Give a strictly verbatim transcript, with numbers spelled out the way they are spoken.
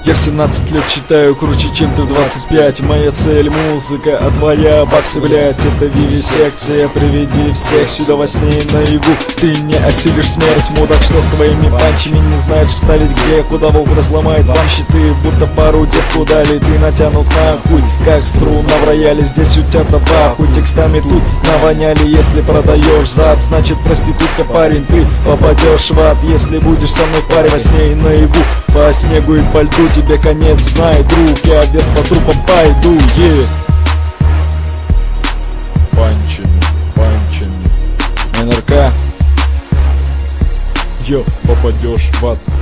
Я в семнадцать лет читаю круче, чем ты в двадцать пять. Моя цель музыка, а твоя баксы, блять. Это вивисекция, приведи всех сюда во сне и наяву. Ты не осилишь смерть, мудак, что с твоими панчами не знаешь вставить где, куда волк разломает вам щиты, будто пару девку дали. Ты натянут нахуй, как струна в рояле. Здесь у тебя-то вахуй, текстами тут навоняли. Если продаешь зад, значит проститутка, парень. Ты попадешь в ад, если будешь со мной в паре во сне и наяву. По снегу и по льду тебе конец, знай, друг. Я вверх по трупам пойду, е Панчами, панчами эн эр ка. Йо, попадешь в ад.